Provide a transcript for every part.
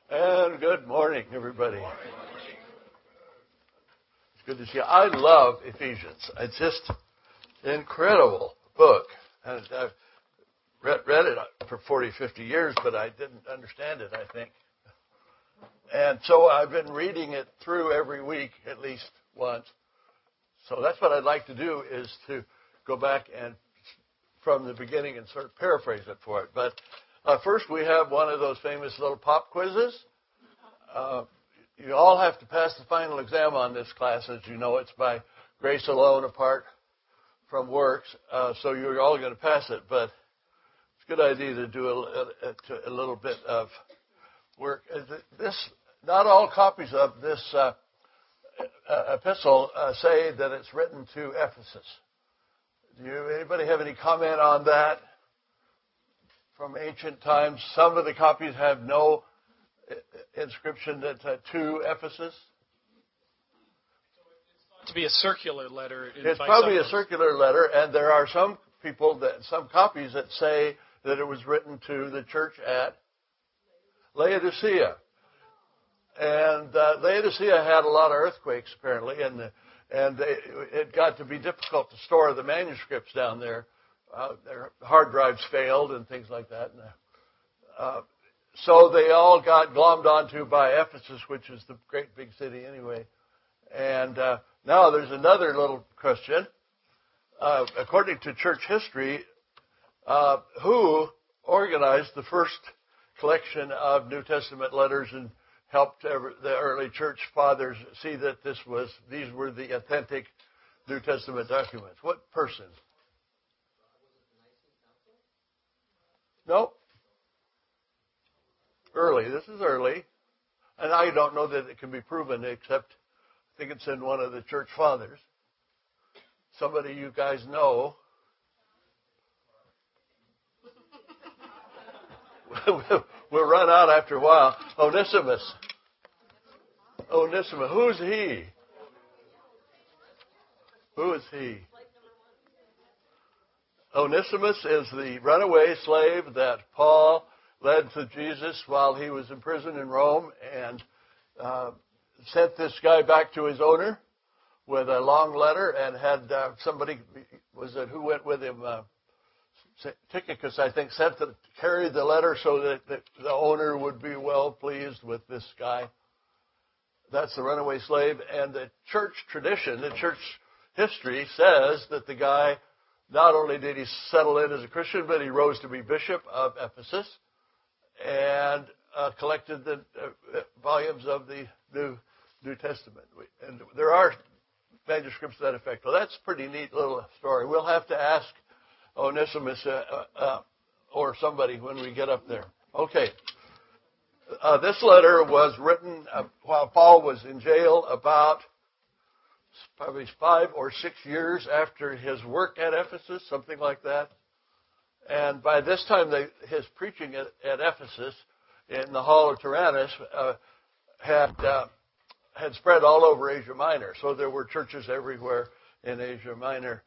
And good morning, everybody. It's good to see you. I love Ephesians. It's just an incredible book. And I've read it for 40, 50 years, but I didn't understand it, I think. And so I've been reading it through every week at least once. So that's what I'd like to do, is to go back and from the beginning and sort of paraphrase it for it. But first, we have one of those famous little pop quizzes. You all have to pass the final exam on this class. As you know, it's by grace alone, apart from works. So you're all going to pass it. But it's a good idea to do a little bit of work. Not all copies of this epistle say that it's written to Ephesus. Anybody have any comment on that? From ancient times, some of the copies have no inscription that to Ephesus. So it's thought to be a circular letter. It's probably a circular letter, and there are some copies that say that it was written to the church at Laodicea. And Laodicea had a lot of earthquakes, apparently, and it got to be difficult to store the manuscripts down there. Their hard drives failed and things like that. So they all got glommed onto by Ephesus, which is the great big city anyway. And now there's another little question. According to church history, who organized the first collection of New Testament letters and helped the early church fathers see that these were the authentic New Testament documents? What person? No. Early. This is early. And I don't know that it can be proven, except I think it's in one of the church fathers. Somebody you guys know. We'll run out after a while. Onesimus. Who's he? Who is he? Onesimus is the runaway slave that Paul led to Jesus while he was in prison in Rome, and sent this guy back to his owner with a long letter, and had somebody, who went with him? Tychicus, I think, carried the letter so that the owner would be well pleased with this guy. That's the runaway slave. And the church tradition, the church history says that the guy, not only did he settle in as a Christian, but he rose to be bishop of Ephesus and collected the volumes of the New Testament. And there are manuscripts to that effect. Well, that's a pretty neat little story. We'll have to ask Onesimus or somebody when we get up there. Okay. This letter was written while Paul was in jail, about probably 5 or 6 years after his work at Ephesus, something like that. And by this time, his preaching at Ephesus in the Hall of Tyrannus had spread all over Asia Minor. So there were churches everywhere in Asia Minor.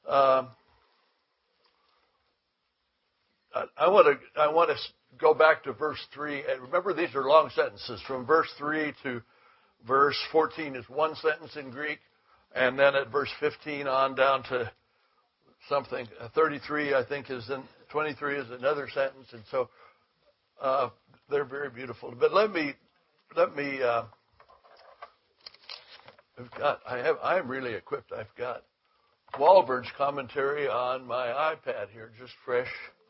I want to go back to verse 3. And remember, these are long sentences. From verse 3 to verse 14 is one sentence in Greek. And then at verse 15 on down to something, 33, I think, 23 is another sentence. And so they're very beautiful. But I'm really equipped. I've got Walberg's commentary on my iPad here, just fresh.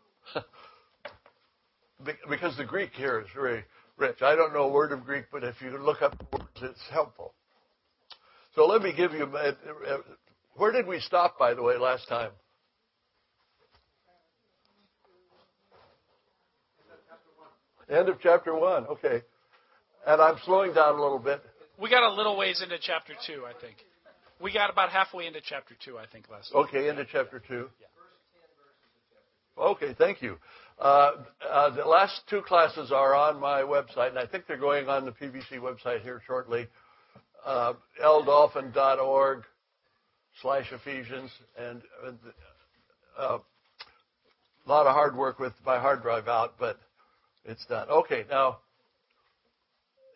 Because the Greek here is very rich. I don't know a word of Greek, but if you look up the words, it's helpful. So let me give you where did we stop, by the way, last time? End of chapter 1. Okay. And I'm slowing down a little bit. We got a little ways into chapter 2, I think. We got about halfway into chapter 2, I think, last time. Okay, into chapter 2. Yeah. Okay, thank you. The last 2 classes are on my website, and I think they're going on the PBC website here shortly. ldolphin.org/Ephesians, and a lot of hard work with my hard drive out, but it's done. Okay, now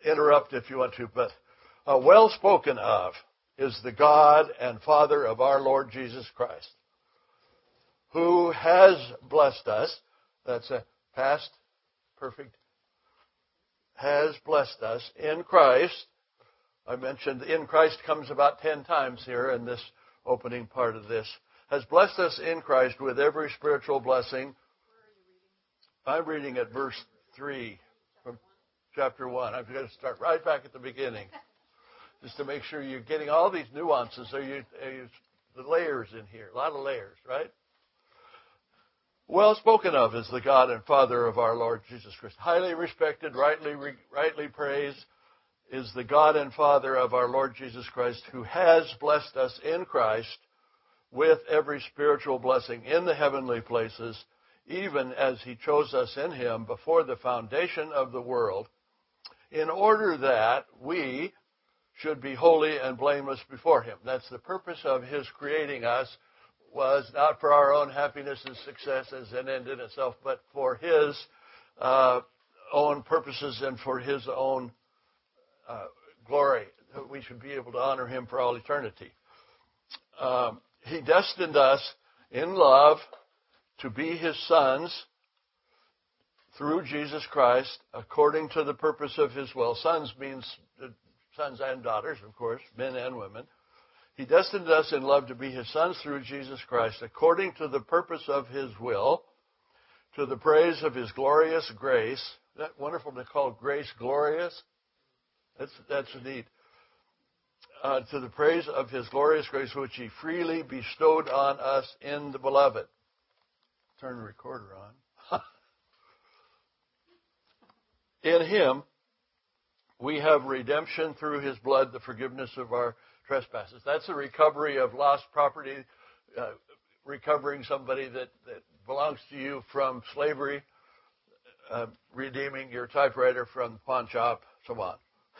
interrupt if you want to, but well spoken of is the God and Father of our Lord Jesus Christ, who has blessed us. That's a past perfect. Has blessed us in Christ. I mentioned in Christ comes about 10 times here in this opening part of this. Has blessed us in Christ with every spiritual blessing. I'm reading at verse 3 from chapter 1. I'm going to start right back at the beginning, just to make sure you're getting all these nuances. The layers in here, a lot of layers, right? Well spoken of is the God and Father of our Lord Jesus Christ. Highly respected, rightly praised is the God and Father of our Lord Jesus Christ, who has blessed us in Christ with every spiritual blessing in the heavenly places, even as he chose us in him before the foundation of the world, in order that we should be holy and blameless before him. That's the purpose of his creating us, was not for our own happiness and success as an end in itself, but for his own purposes and for his own glory. We should be able to honor him for all eternity. He destined us in love to be his sons through Jesus Christ, according to the purpose of his will. Sons means sons and daughters, of course, men and women. He destined us in love to be his sons through Jesus Christ, according to the purpose of his will, to the praise of his glorious grace. Isn't that wonderful to call grace glorious? That's neat. To the praise of his glorious grace, which he freely bestowed on us in the beloved. Turn the recorder on. In him, we have redemption through his blood, the forgiveness of our trespasses. That's a recovery of lost property, recovering somebody that belongs to you from slavery, redeeming your typewriter from the pawn shop, so on.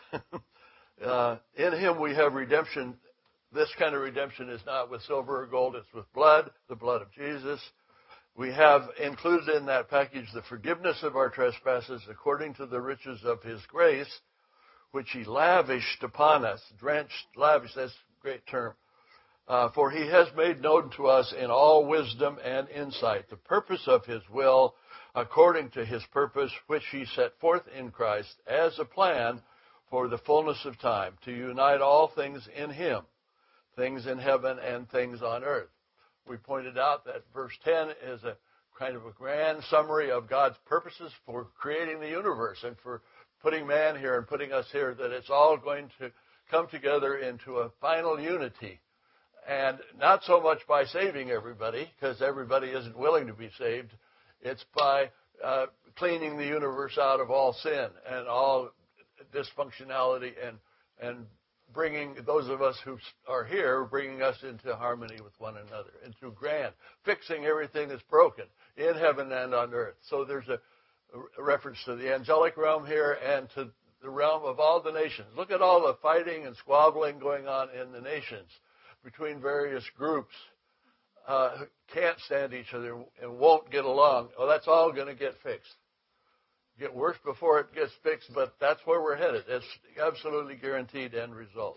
In him we have redemption. This kind of redemption is not with silver or gold, it's with blood, the blood of Jesus. We have included in that package the forgiveness of our trespasses according to the riches of his grace, which he lavished upon us. Drenched, lavished, that's a great term. For he has made known to us in all wisdom and insight the purpose of his will, according to his purpose, which he set forth in Christ as a plan for the fullness of time, to unite all things in him, things in heaven and things on earth. We pointed out that verse 10 is a kind of a grand summary of God's purposes for creating the universe and for putting man here and putting us here, that it's all going to come together into a final unity. And not so much by saving everybody, because everybody isn't willing to be saved. It's by cleaning the universe out of all sin and all dysfunctionality and bringing those of us who are here, bringing us into harmony with one another, into grand, fixing everything that's broken in heaven and on earth. So there's a reference to the angelic realm here and to the realm of all the nations. Look at all the fighting and squabbling going on in the nations between various groups who can't stand each other and won't get along. Oh, that's all going to get fixed. Get worse before it gets fixed, but that's where we're headed. It's absolutely guaranteed end result.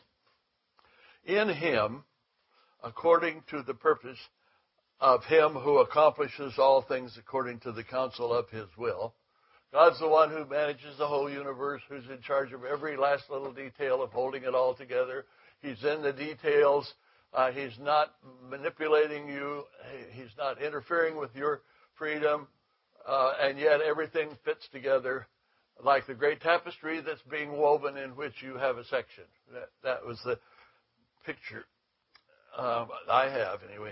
In him, according to the purpose of him who accomplishes all things according to the counsel of his will. God's the one who manages the whole universe, who's in charge of every last little detail of holding it all together. He's in the details. He's not manipulating you. He's not interfering with your freedom. And yet everything fits together like the great tapestry that's being woven in which you have a section. That was the picture I have anyway.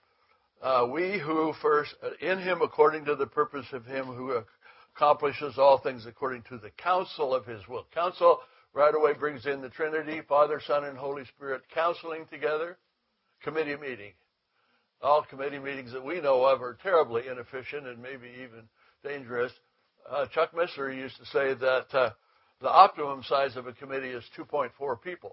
We who first, in him according to the purpose of him who accomplishes all things according to the counsel of his will. Counsel right away brings in the Trinity, Father, Son, and Holy Spirit counseling together. Committee meeting. All committee meetings that we know of are terribly inefficient and maybe even dangerous. Chuck Missler used to say that the optimum size of a committee is 2.4 people,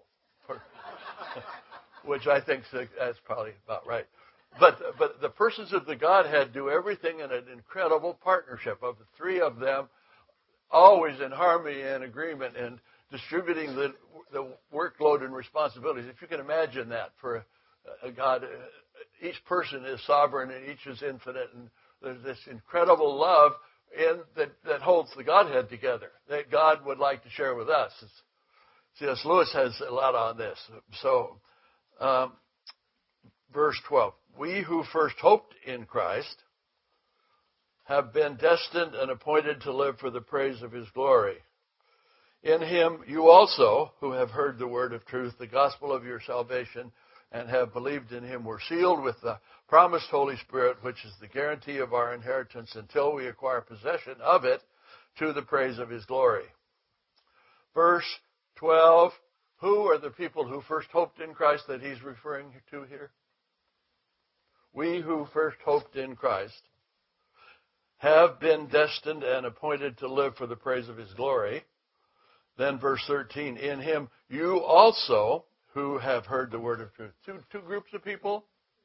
which I think that's probably about right. But the persons of the Godhead do everything in an incredible partnership of the three of them, always in harmony and agreement, and distributing the workload and responsibilities. If you can imagine that for a God, each person is sovereign and each is infinite, and there's this incredible love that holds the Godhead together that God would like to share with us. C.S. Lewis has a lot on this. So, verse 12, we who first hoped in Christ have been destined and appointed to live for the praise of his glory. In him you also, who have heard the word of truth, the gospel of your salvation, and have believed in him, were sealed with the promised Holy Spirit, which is the guarantee of our inheritance until we acquire possession of it to the praise of his glory. Verse 12, who are the people who first hoped in Christ that he's referring to here? We who first hoped in Christ have been destined and appointed to live for the praise of his glory. Then verse 13, in him you also who have heard the word of truth. Two groups of people,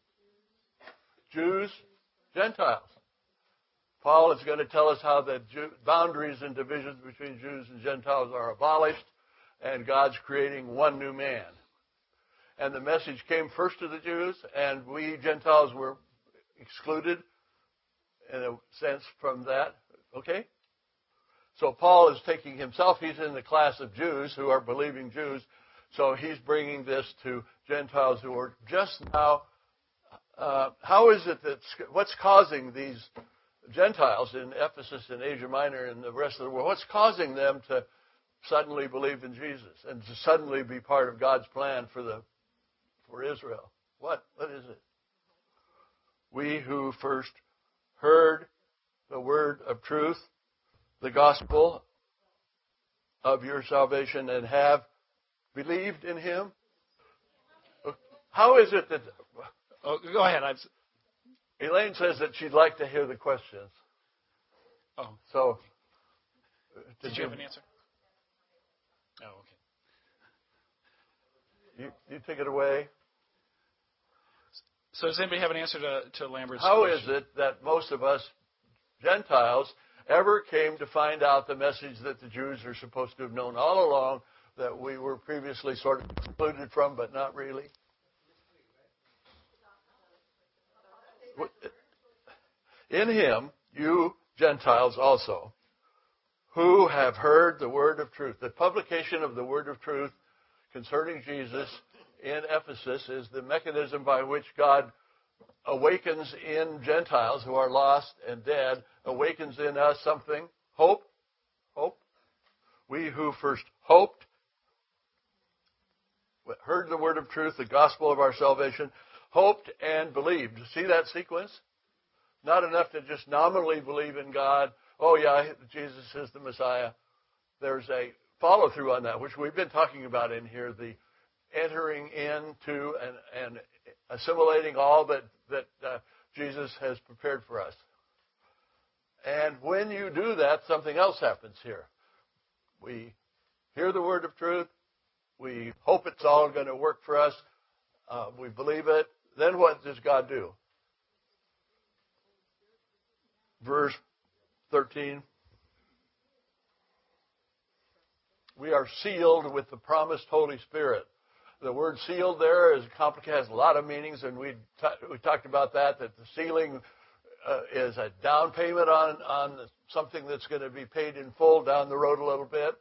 Jews, Gentiles. Paul is going to tell us how the boundaries and divisions between Jews and Gentiles are abolished, and God's creating one new man. And the message came first to the Jews, and we Gentiles were excluded in a sense from that. Okay? So Paul is taking himself, he's in the class of Jews who are believing Jews, so he's bringing this to Gentiles who are just now. How is it what's causing these Gentiles in Ephesus and Asia Minor and the rest of the world, what's causing them to suddenly believe in Jesus and to suddenly be part of God's plan for Israel? What is it? We who first heard the word of truth, the gospel of your salvation, and have believed in him. How is it that... Oh, go ahead. Elaine says that she'd like to hear the questions. Oh. So... Did you have an answer? Oh, okay. You take it away. So does anybody have an answer to Lambert's How question? is it that most of us Gentiles ever came to find out the message that the Jews are supposed to have known all along, that we were previously sort of excluded from, but not really? In him, you Gentiles also, who have heard the word of truth. The publication of the word of truth concerning Jesus in Ephesus is the mechanism by which God awakens in Gentiles who are lost and dead, awakens in us something, hope. We who first hoped, heard the word of truth, the gospel of our salvation, hoped and believed. See that sequence? Not enough to just nominally believe in God. Oh yeah, Jesus is the Messiah. There's a follow-through on that, which we've been talking about in here, the entering into and assimilating all that Jesus has prepared for us. And when you do that, something else happens here. We hear the word of truth. We hope it's all going to work for us. We believe it. Then what does God do? Verse 13. We are sealed with the promised Holy Spirit. The word sealed there is complicated, has a lot of meanings, and we talked about that the sealing is a down payment on something that's going to be paid in full down the road a little bit.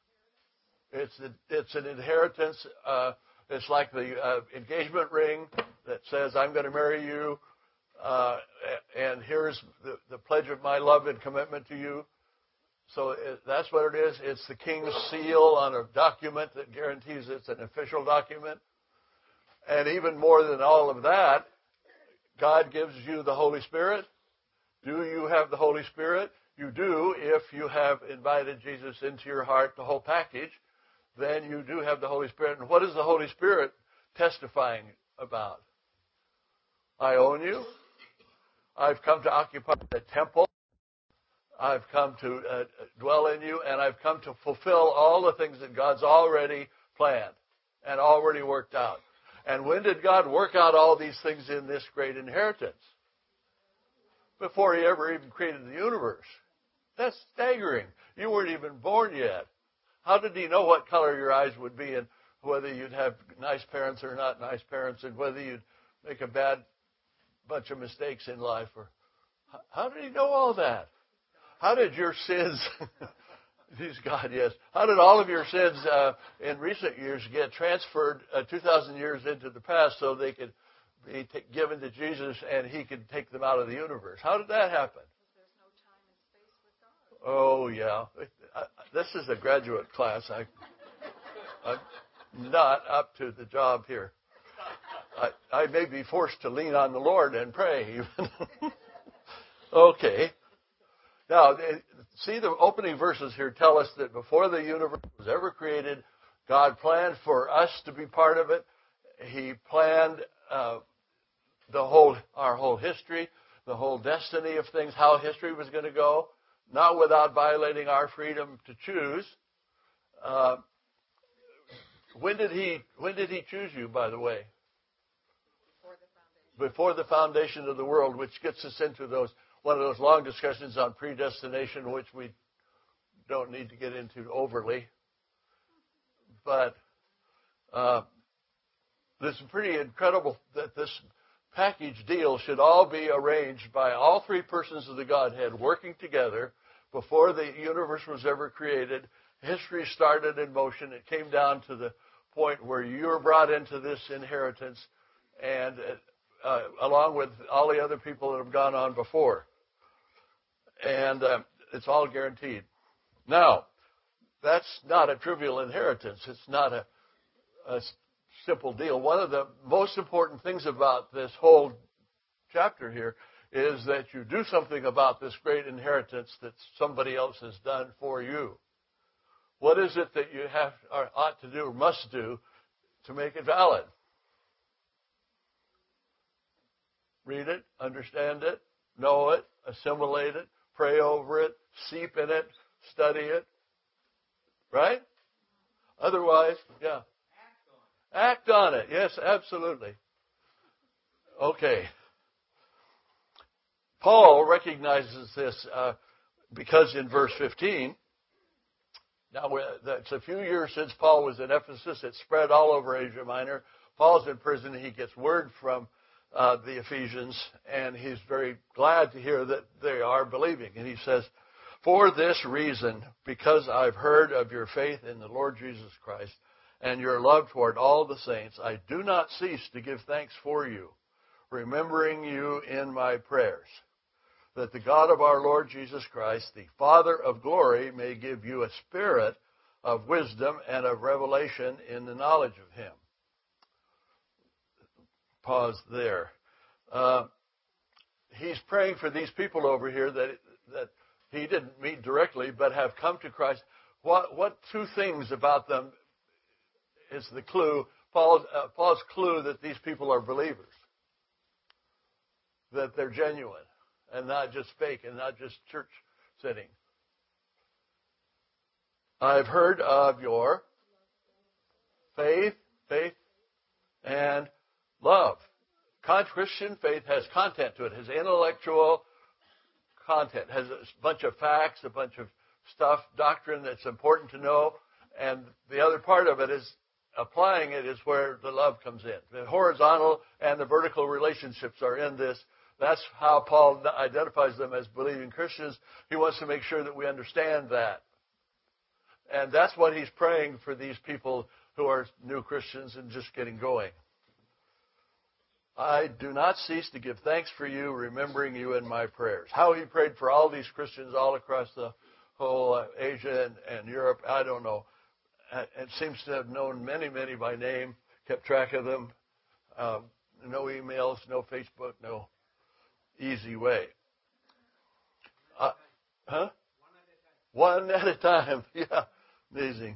It's an inheritance. It's like the engagement ring that says, I'm going to marry you, and here's the pledge of my love and commitment to you. So that's what it is. It's the king's seal on a document that guarantees it's an official document. And even more than all of that, God gives you the Holy Spirit. Do you have the Holy Spirit? You do if you have invited Jesus into your heart, the whole package. Then you do have the Holy Spirit. And what is the Holy Spirit testifying about? I own you. I've come to occupy the temple. I've come to dwell in you, and I've come to fulfill all the things that God's already planned and already worked out. And when did God work out all these things in this great inheritance? Before he ever even created the universe. That's staggering. You weren't even born yet. How did he know what color your eyes would be and whether you'd have nice parents or not nice parents and whether you'd make a bad bunch of mistakes in life? Or how did he know all that? How did your sins, he's God, yes. How did all of your sins in recent years get transferred 2,000 years into the past so they could be given to Jesus and he could take them out of the universe? How did that happen? There's no time and space with God. Oh, yeah. This is a graduate class. I'm not up to the job here. I may be forced to lean on the Lord and pray even. Okay. Now, see, the opening verses here tell us that before the universe was ever created, God planned for us to be part of it. He planned our whole history, the whole destiny of things, how history was going to go, not without violating our freedom to choose. When did he choose you, by the way? Before the foundation of the world, which gets us into one of those long discussions on predestination, which we don't need to get into overly. But this is pretty incredible that this package deal should all be arranged by all three persons of the Godhead working together before the universe was ever created. History started in motion. It came down to the point where you were brought into this inheritance, and along with all the other people that have gone on before. And it's all guaranteed. Now, that's not a trivial inheritance. It's not a simple deal. One of the most important things about this whole chapter here is that you do something about this great inheritance that somebody else has done for you. What is it that you have or ought to do or must do to make it valid? Read it, understand it, know it, assimilate it, pray over it, seep in it, study it. Right? Otherwise, yeah. Act on it. Yes, absolutely. Okay. Paul recognizes this because in verse 15, now it's a few years since Paul was in Ephesus. It spread all over Asia Minor. Paul's in prison. He gets word from the Ephesians, and he's very glad to hear that they are believing. And he says, "For this reason, because I've heard of your faith in the Lord Jesus Christ and your love toward all the saints, I do not cease to give thanks for you, remembering you in my prayers, that the God of our Lord Jesus Christ, the Father of glory, may give you a spirit of wisdom and of revelation in the knowledge of him." Pause there. He's praying for these people over here that he didn't meet directly, but have come to Christ. What two things about them is the clue, Paul's clue that these people are believers, that they're genuine and not just fake and not just church sitting. I've heard of your faith, and love. Christian faith has content to it, has intellectual content, has a bunch of facts, a bunch of stuff, doctrine that's important to know, and the other part of it is applying it is where the love comes in. The horizontal and the vertical relationships are in this. That's how Paul identifies them as believing Christians. He wants to make sure that we understand that. And that's what he's praying for these people who are new Christians and just getting going. I do not cease to give thanks for you, remembering you in my prayers. How he prayed for all these Christians all across the whole Asia and Europe, I don't know. It seems to have known many, many by name, kept track of them. No emails, no Facebook, no easy way. One at a time. Yeah, amazing.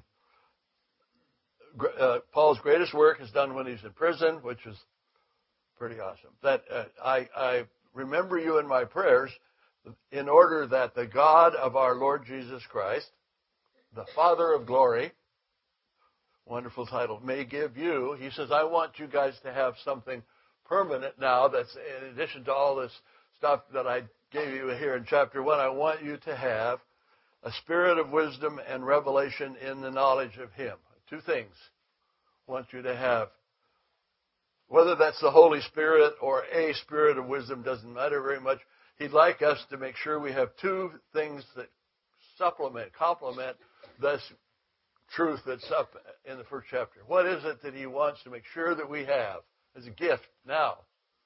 Paul's greatest work is done when he's in prison, which is pretty awesome. That I remember you in my prayers in order that the God of our Lord Jesus Christ, the Father of glory, wonderful title, may give you, he says, I want you guys to have something permanent now that's in addition to all this stuff that I gave you here in chapter 1. I want you to have a spirit of wisdom and revelation in the knowledge of Him. Two things I want you to have. Whether that's the Holy Spirit or a spirit of wisdom doesn't matter very much. He'd like us to make sure we have two things that complement this truth that's up in the first chapter. What is it that He wants to make sure that we have as a gift now?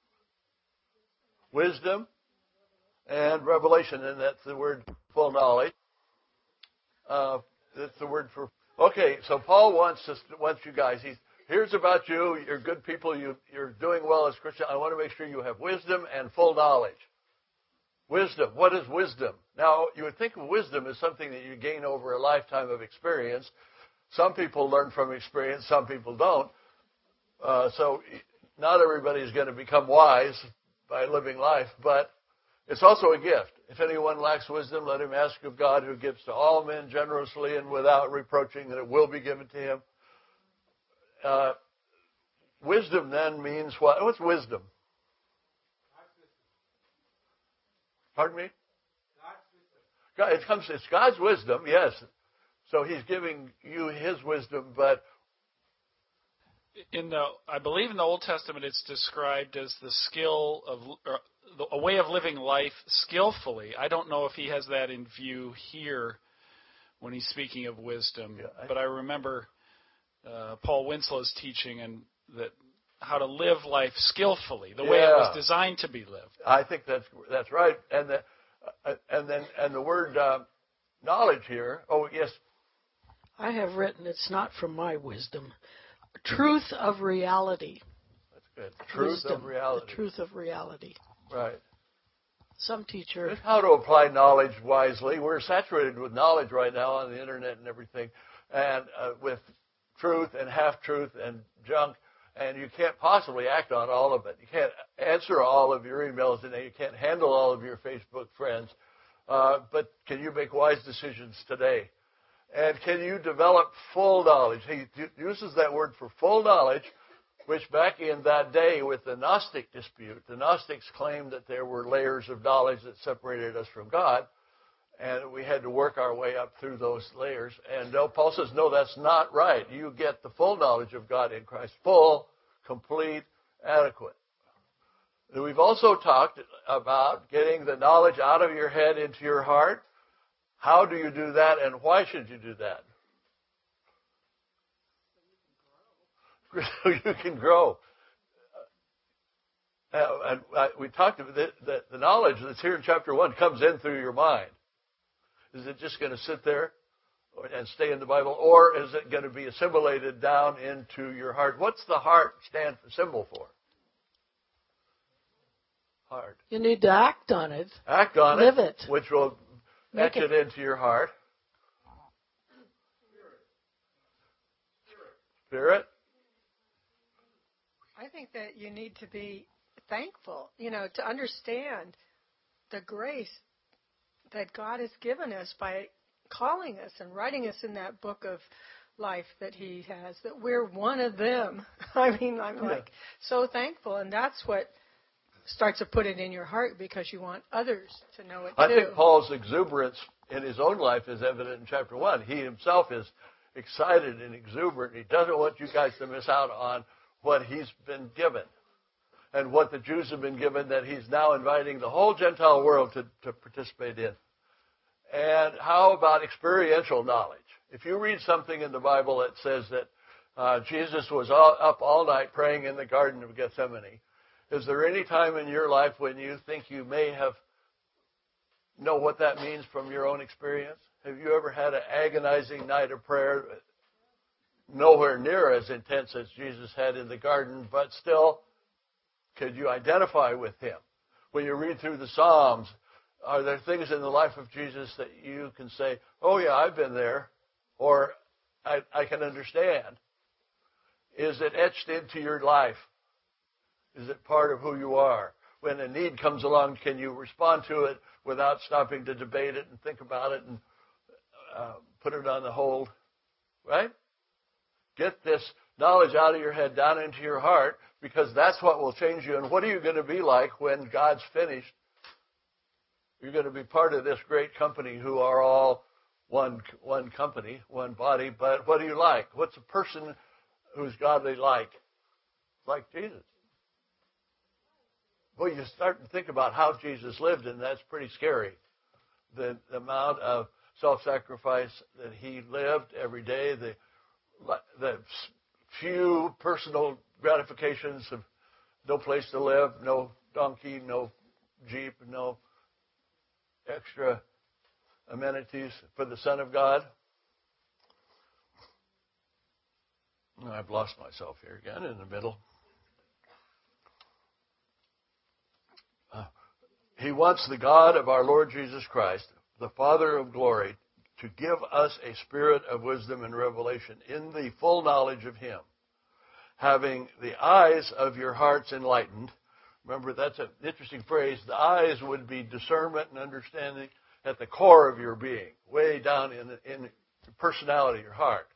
Wisdom and revelation, and that's the word full knowledge. That's the word for... Okay, so Paul wants you guys. Here's about you. You're good people. You're doing well as Christians. I want to make sure you have wisdom and full knowledge. Wisdom. What is wisdom? Now, you would think of wisdom as something that you gain over a lifetime of experience. Some people learn from experience. Some people don't. So not everybody is going to become wise by living life, but it's also a gift. If anyone lacks wisdom, let him ask of God, who gives to all men generously and without reproaching, and it will be given to him. Wisdom then means what? What's wisdom? Pardon me? It's God's wisdom, yes. So He's giving you His wisdom, but I believe in the Old Testament it's described as the skill of a way of living life skillfully. I don't know if he has that in view here when he's speaking of wisdom, but I remember Paul Winslow's teaching and that how to live life skillfully, the way it was designed to be lived. I think that's right, and the word knowledge here. Oh yes, I have written. It's not from my wisdom. Truth of reality. That's good. Truth wisdom, of reality. The truth of reality. Right. Some teacher. It's how to apply knowledge wisely. We're saturated with knowledge right now on the internet and everything, and with truth and half-truth and junk, and you can't possibly act on all of it. You can't answer all of your emails today. You can't handle all of your Facebook friends. But can you make wise decisions today? And can you develop full knowledge? He uses that word for full knowledge, which back in that day with the Gnostic dispute, the Gnostics claimed that there were layers of knowledge that separated us from God, and we had to work our way up through those layers. And Paul says, no, that's not right. You get the full knowledge of God in Christ. Full, complete, adequate. And we've also talked about getting the knowledge out of your head into your heart. How do you do that, and why should you do that? So you can grow. And we talked about the knowledge that's here in chapter 1 comes in through your mind. Is it just going to sit there and stay in the Bible, or is it going to be assimilated down into your heart? What's the heart symbol for? Heart. You need to act on it. Act on Live it. it. Which will etch it into your heart. Spirit. I think that you need to be thankful, to understand the grace that God has given us by calling us and writing us in that book of life that He has, that we're one of them. I'm like so thankful, and that's what starts to put it in your heart because you want others to know it too. I think Paul's exuberance in his own life is evident in chapter 1. He himself is excited and exuberant. He doesn't want you guys to miss out on what he's been given and what the Jews have been given that he's now inviting the whole Gentile world to participate in. And how about experiential knowledge? If you read something in the Bible that says that Jesus was up all night praying in the Garden of Gethsemane, is there any time in your life when you think you may have know what that means from your own experience? Have you ever had an agonizing night of prayer, nowhere near as intense as Jesus had in the garden, but still, could you identify with Him? When you read through the Psalms, are there things in the life of Jesus that you can say, oh yeah, I've been there, or I can understand? Is it etched into your life? Is it part of who you are? When a need comes along, can you respond to it without stopping to debate it and think about it and put it on the hold? Right? Get this knowledge out of your head, down into your heart, because that's what will change you. And what are you going to be like when God's finished? You're going to be part of this great company who are all one company, one body, but what do you like? What's a person who's godly like? Like Jesus. Well, you start to think about how Jesus lived, and that's pretty scary. The amount of self-sacrifice that he lived every day, the few personal gratifications of no place to live, no donkey, no jeep, no extra amenities for the Son of God. I've lost myself here again in the middle. He wants the God of our Lord Jesus Christ, the Father of glory, to give us a spirit of wisdom and revelation in the full knowledge of Him, having the eyes of your hearts enlightened. Remember, that's an interesting phrase. The eyes would be discernment and understanding at the core of your being, way down in your personality, your heart,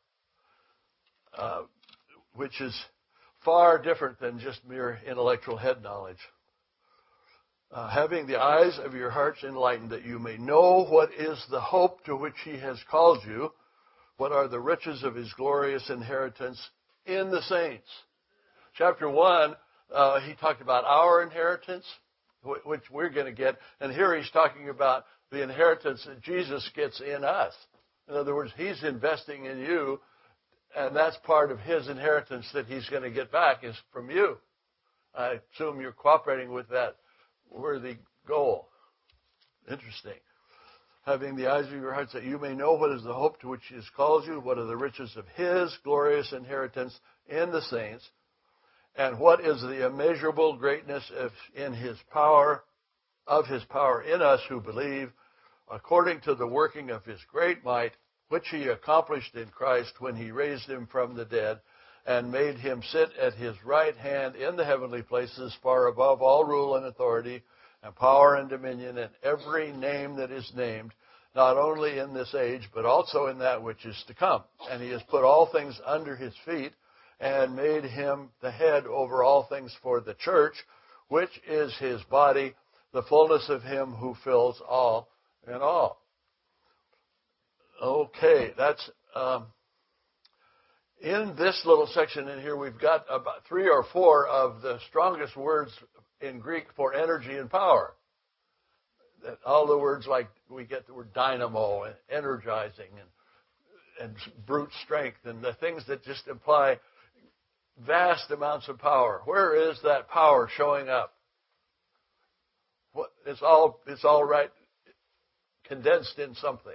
which is far different than just mere intellectual head knowledge. Having the eyes of your hearts enlightened, that you may know what is the hope to which He has called you, what are the riches of His glorious inheritance in the saints. Chapter 1, he talked about our inheritance, which we're going to get, and here he's talking about the inheritance that Jesus gets in us. In other words, He's investing in you, and that's part of His inheritance that He's going to get back is from you. I assume you're cooperating with that worthy goal. Interesting. Having the eyes of your hearts, that you may know what is the hope to which He has called you, what are the riches of His glorious inheritance in the saints, and what is the immeasurable greatness of His power in us who believe, according to the working of His great might, which He accomplished in Christ when He raised Him from the dead and made Him sit at His right hand in the heavenly places, far above all rule and authority and power and dominion and every name that is named, not only in this age, but also in that which is to come. And He has put all things under His feet and made Him the head over all things for the church, which is His body, the fullness of Him who fills all in all. Okay, that's... in this little section in here, we've got about 3 or 4 of the strongest words in Greek for energy and power. All the words like we get the word dynamo and energizing and brute strength and the things that just imply vast amounts of power. Where is that power showing up? It's all right, condensed in something.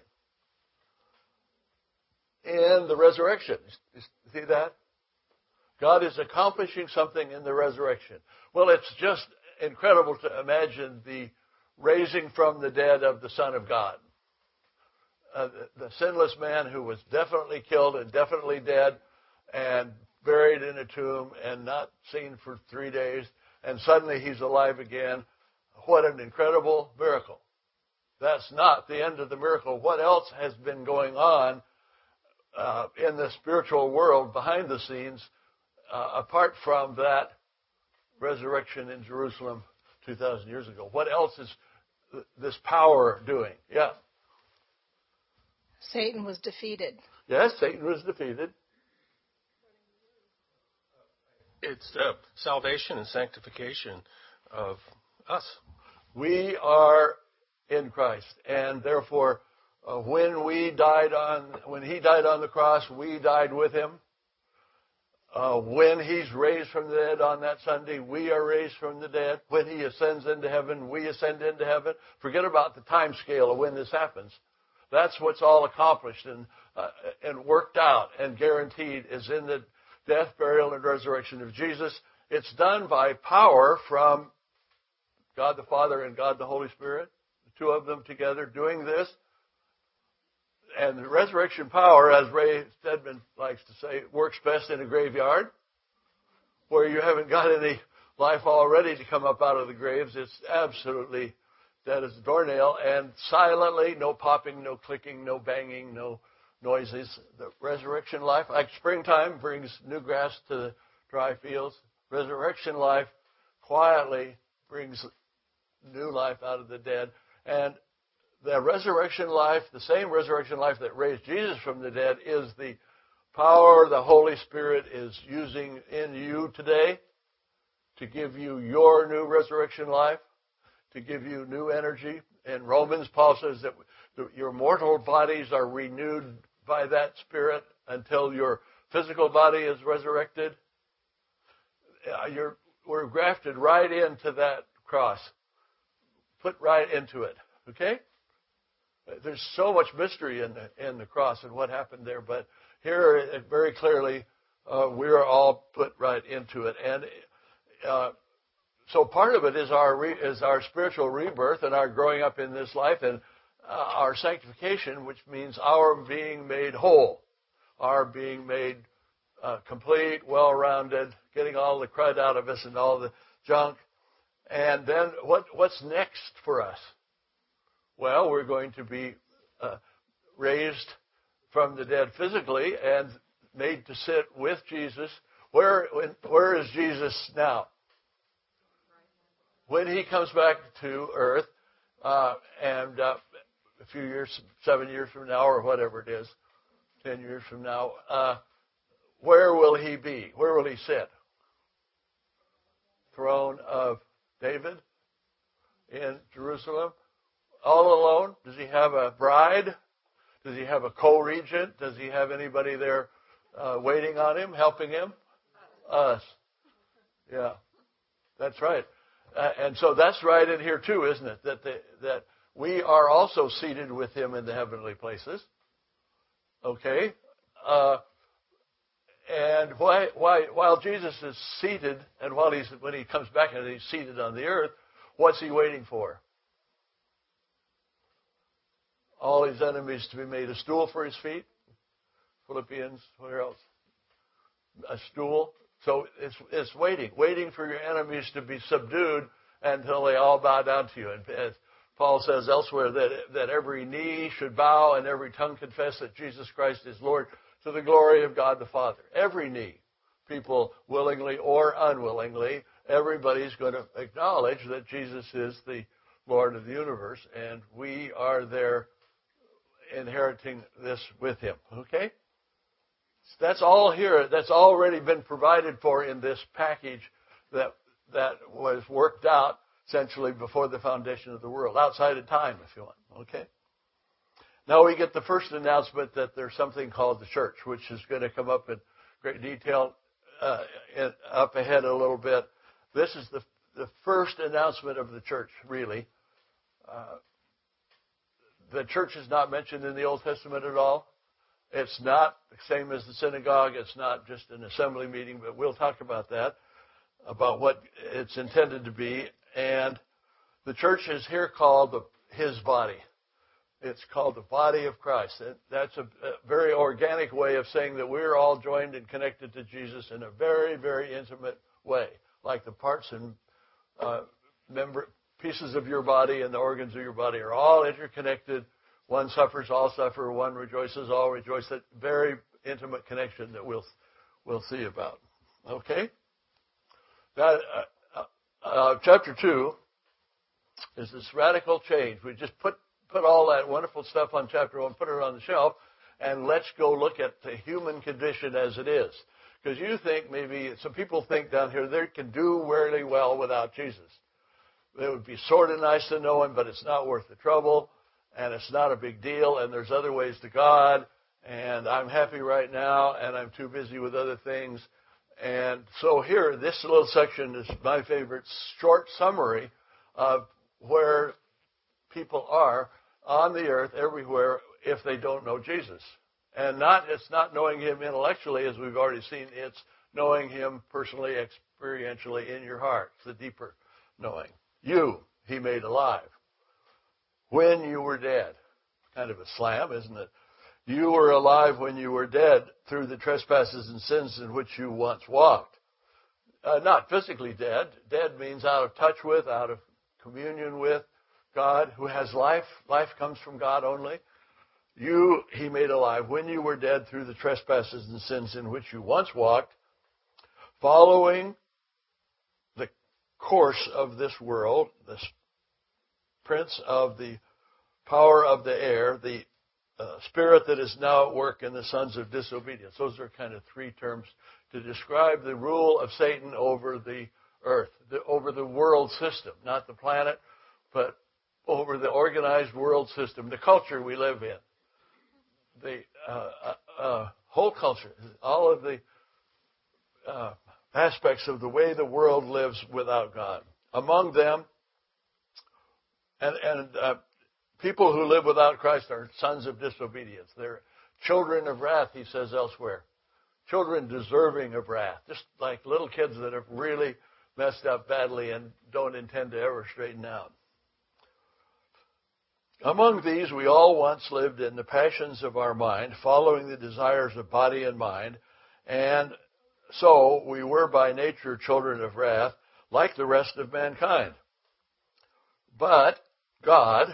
In the resurrection. You see that? God is accomplishing something in the resurrection. Well, it's just incredible to imagine the raising from the dead of the Son of God. The sinless man who was definitely killed and definitely dead and buried in a tomb and not seen for 3 days, and suddenly he's alive again. What an incredible miracle. That's not the end of the miracle. What else has been going on in the spiritual world behind the scenes, apart from that resurrection in Jerusalem 2,000 years ago? What else is this power doing? Yeah. Satan was defeated. Yes, Satan was defeated. It's salvation and sanctification of us. We are in Christ, and therefore, when He died on the cross, we died with Him. When He's raised from the dead on that Sunday, we are raised from the dead. When He ascends into heaven, we ascend into heaven. Forget about the time scale of when this happens. That's what's all accomplished and worked out and guaranteed is in the death, burial, and resurrection of Jesus. It's done by power from God the Father and God the Holy Spirit, the two of them together doing this. And the resurrection power, as Ray Stedman likes to say, works best in a graveyard where you haven't got any life already to come up out of the graves. It's absolutely dead as a doornail and silently, no popping, no clicking, no banging, no noises. The resurrection life, like springtime brings new grass to the dry fields, resurrection life quietly brings new life out of the dead. And the resurrection life, the same resurrection life that raised Jesus from the dead, is the power the Holy Spirit is using in you today to give you your new resurrection life, to give you new energy. In Romans, Paul says that your mortal bodies are renewed by that Spirit until your physical body is resurrected. We're grafted right into that cross, put right into it. Okay? There's so much mystery in the cross and what happened there, but here very clearly we are all put right into it. And so part of it is our spiritual rebirth and our growing up in this life, and our sanctification, which means our being made whole, our being made complete, well-rounded, getting all the crud out of us and all the junk. And then what's next for us? Well, we're going to be raised from the dead physically and made to sit with Jesus. Where is Jesus now? When he comes back to earth, and a few years, 7 years from now, or whatever it is, 10 years from now, where will he be? Where will he sit? Throne of David in Jerusalem, all alone? Does he have a bride? Does he have a co-regent? Does he have anybody there waiting on him, helping him? Us. Yeah, that's right. And so that's right in here too, isn't it? That we are also seated with him in the heavenly places. Okay? And while Jesus is seated, and when he comes back and he's seated on the earth, what's he waiting for? All his enemies to be made a stool for his feet. Philippians, where else? A stool. So it's waiting for your enemies to be subdued until they all bow down to you. And as Paul says elsewhere, that every knee should bow and every tongue confess that Jesus Christ is Lord, to the glory of God the Father. Every knee, people willingly or unwillingly, everybody's going to acknowledge that Jesus is the Lord of the universe, and we are there inheriting this with him. Okay? That's all here. That's already been provided for in this package that was worked out essentially before the foundation of the world, outside of time, if you want. Okay? Now we get the first announcement that there's something called the church, which is going to come up in great detail up ahead a little bit. This is the first announcement of the church, really. The church is not mentioned in the Old Testament at all. It's not the same as the synagogue. It's not just an assembly meeting, but we'll talk about that, about what it's intended to be. And the church is here called his body. It's called the body of Christ. That's a very organic way of saying that we're all joined and connected to Jesus in a very, very intimate way, like the parts and pieces of your body and the organs of your body are all interconnected. One suffers, all suffer. One rejoices, all rejoice. That very intimate connection that we'll see about. Okay? Now, chapter 2 is this radical change. We just put all that wonderful stuff on chapter 1, put it on the shelf, and let's go look at the human condition as it is. Because you think maybe, some people think down here they can do really well without Jesus. It would be sort of nice to know him, but it's not worth the trouble, and it's not a big deal, and there's other ways to God, and I'm happy right now, and I'm too busy with other things. And so here, this little section is my favorite short summary of where people are on the earth everywhere if they don't know Jesus. And it's not knowing him intellectually, as we've already seen. It's knowing him personally, experientially in your heart. It's the deeper knowing. You, he made alive. When you were dead. Kind of a slam, isn't it? You were alive when you were dead through the trespasses and sins in which you once walked. Not physically dead. Dead means out of touch with, out of communion with God, who has life. Life comes from God only. You, he made alive when you were dead through the trespasses and sins in which you once walked, following course of this world, this prince of the power of the air, the spirit that is now at work in the sons of disobedience. Those are kind of three terms to describe the rule of Satan over the earth, over the world system, not the planet, but over the organized world system, the culture we live in, the whole culture, all of the aspects of the way the world lives without God. Among them, and people who live without Christ are sons of disobedience. They're children of wrath, he says elsewhere. Children deserving of wrath, just like little kids that have really messed up badly and don't intend to ever straighten out. Among these, we all once lived in the passions of our mind, following the desires of body and mind, and so we were by nature children of wrath, like the rest of mankind. But God,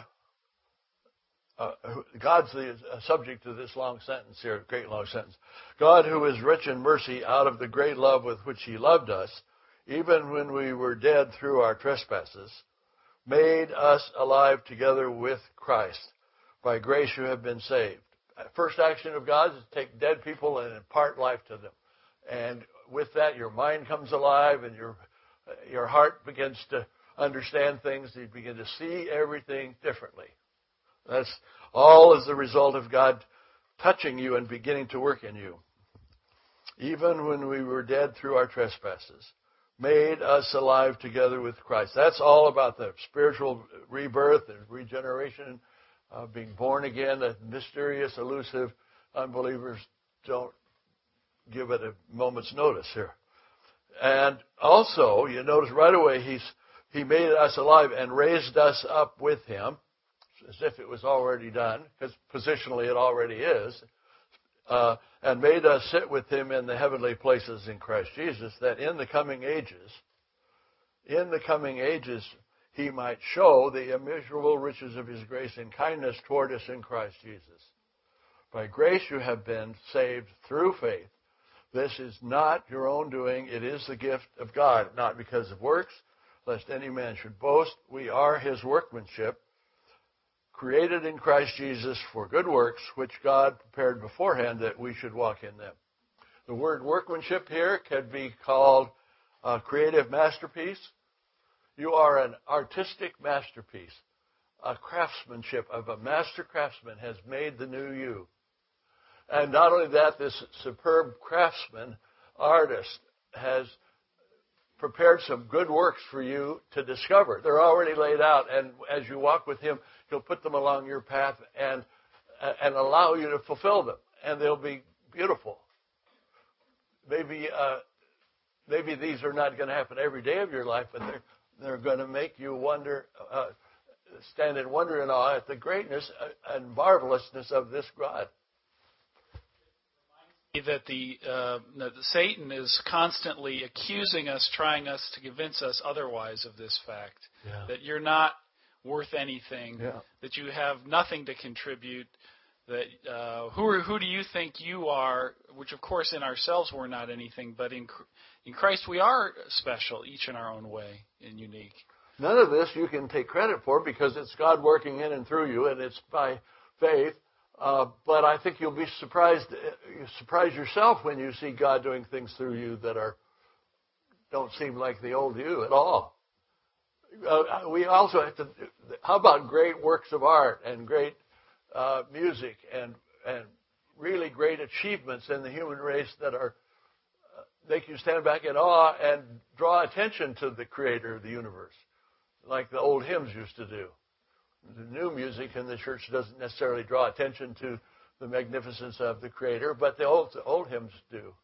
God's the subject of this long sentence here, great long sentence. God, who is rich in mercy, out of the great love with which he loved us, even when we were dead through our trespasses, made us alive together with Christ. By grace you have been saved. First action of God is to take dead people and impart life to them. And with that, your mind comes alive and your heart begins to understand things. You begin to see everything differently. That's all as a result of God touching you and beginning to work in you. Even when we were dead through our trespasses, made us alive together with Christ. That's all about the spiritual rebirth and regeneration, being born again. That mysterious, elusive, unbelievers don't give it a moment's notice here. And also, you notice right away, he made us alive and raised us up with him, as if it was already done, because positionally it already is, and made us sit with him in the heavenly places in Christ Jesus, that in the coming ages, he might show the immeasurable riches of his grace and kindness toward us in Christ Jesus. By grace you have been saved through faith. This is not your own doing. It is the gift of God, not because of works, lest any man should boast. We are his workmanship, created in Christ Jesus for good works, which God prepared beforehand that we should walk in them. The word workmanship here can be called a creative masterpiece. You are an artistic masterpiece. A craftsmanship of a master craftsman has made the new you. And not only that, this superb craftsman, artist, has prepared some good works for you to discover. They're already laid out, and as you walk with him, he'll put them along your path and allow you to fulfill them, and they'll be beautiful. Maybe these are not going to happen every day of your life, but they're going to make you wonder, stand in wonder and awe at the greatness and marvelousness of this God. That Satan is constantly accusing us, trying us to convince us otherwise of this fact, that you're not worth anything, that you have nothing to contribute, that who do you think you are, which of course in ourselves we're not anything, but in Christ we are special, each in our own way and unique. None of this you can take credit for because it's God working in and through you, and it's by faith. But I think you'll be surprised. You surprise yourself when you see God doing things through you that don't seem like the old you at all. We also have to. How about great works of art and great music and really great achievements in the human race that make you stand back in awe and draw attention to the Creator of the universe, like the old hymns used to do. The new music in the church doesn't necessarily draw attention to the magnificence of the Creator, but the old hymns do.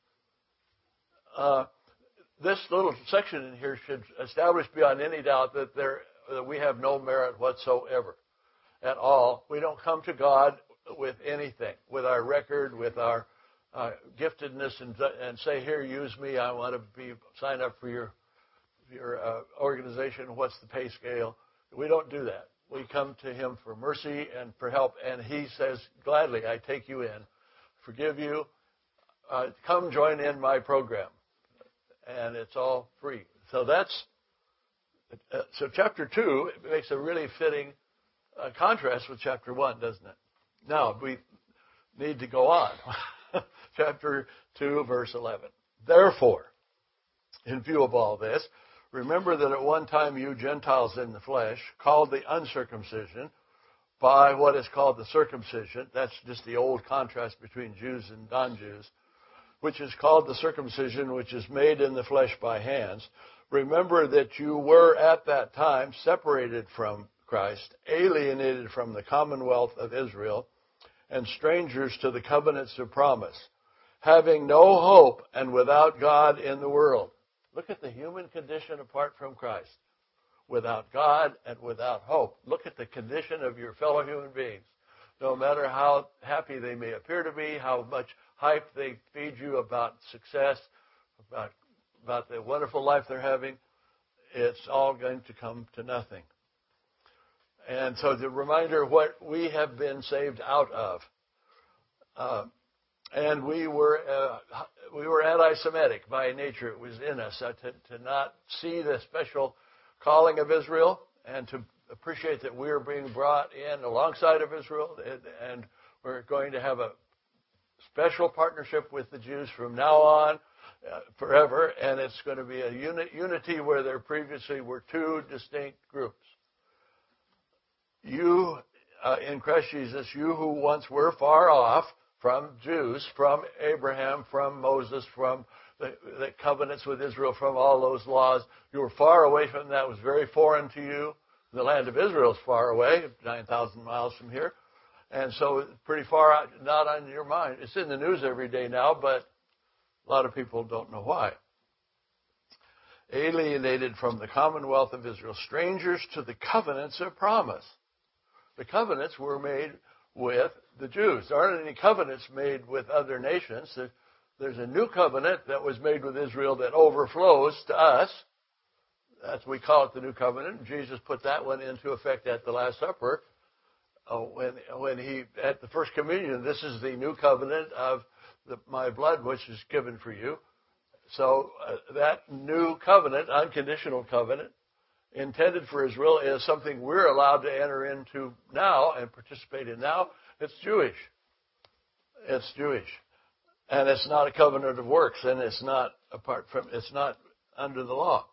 This little section in here should establish beyond any doubt that we have no merit whatsoever at all. We don't come to God with anything, with our record, with our giftedness, and say, "Here, use me. I want to sign up for your organization. What's the pay scale?" We don't do that. We come to him for mercy and for help, and he says, "Gladly, I take you in, forgive you, come join in my program," and it's all free. So chapter 2 makes a really fitting a contrast with chapter 1, doesn't it? Now, we need to go on. Chapter 2, verse 11. Therefore, in view of all this, remember that at one time you Gentiles in the flesh, called the uncircumcision by what is called the circumcision. That's just the old contrast between Jews and non-Jews, which is called the circumcision, which is made in the flesh by hands. Remember that you were at that time separated from Christ, alienated from the commonwealth of Israel, and strangers to the covenants of promise, having no hope and without God in the world. Look at the human condition apart from Christ. Without God and without hope. Look at the condition of your fellow human beings. No matter how happy they may appear to be, how much hype they feed you about success, about the wonderful life they're having, it's all going to come to nothing. And so the reminder of what we have been saved out of. And we were anti-Semitic by nature. It was in us to not see the special calling of Israel and to appreciate that we are being brought in alongside of Israel, and we're going to have a special partnership with the Jews from now on, forever, and it's going to be a unity where there previously were two distinct groups. You, in Christ Jesus, you who once were far off from Jews, from Abraham, from Moses, from the covenants with Israel, from all those laws, you were far away from that. It was very foreign to you. The land of Israel is far away, 9,000 miles from here. And so it's pretty far out, not on your mind. It's in the news every day now, but a lot of people don't know why. Alienated from the commonwealth of Israel, strangers to the covenants of promise. The covenants were made with the Jews. There aren't any covenants made with other nations. There's a new covenant that was made with Israel that overflows to us. That's, we call it the new covenant. Jesus put that one into effect at the Last Supper. When he, at the first communion, this is the new covenant of my blood, which is given for you. So that new covenant, unconditional covenant, intended for Israel, is something we're allowed to enter into now and participate in now. It's Jewish. It's Jewish. And it's not a covenant of works, and it's not under the law.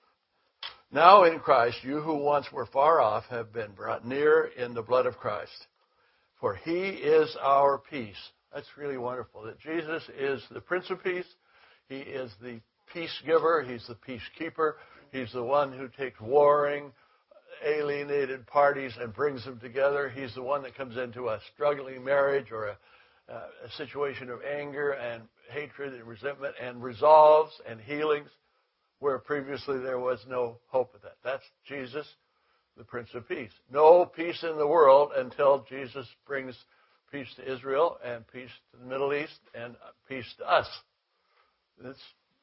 Now in Christ, you who once were far off have been brought near in the blood of Christ. For he is our peace. That's really wonderful, that Jesus is the Prince of Peace. He is the peace giver. He's the peacekeeper. He's the one who takes warring, alienated parties and brings them together. He's the one that comes into a struggling marriage or a situation of anger and hatred and resentment and resolves and healings where previously there was no hope of that. That's Jesus, the Prince of Peace. No peace in the world until Jesus brings peace to Israel and peace to the Middle East and peace to us. It's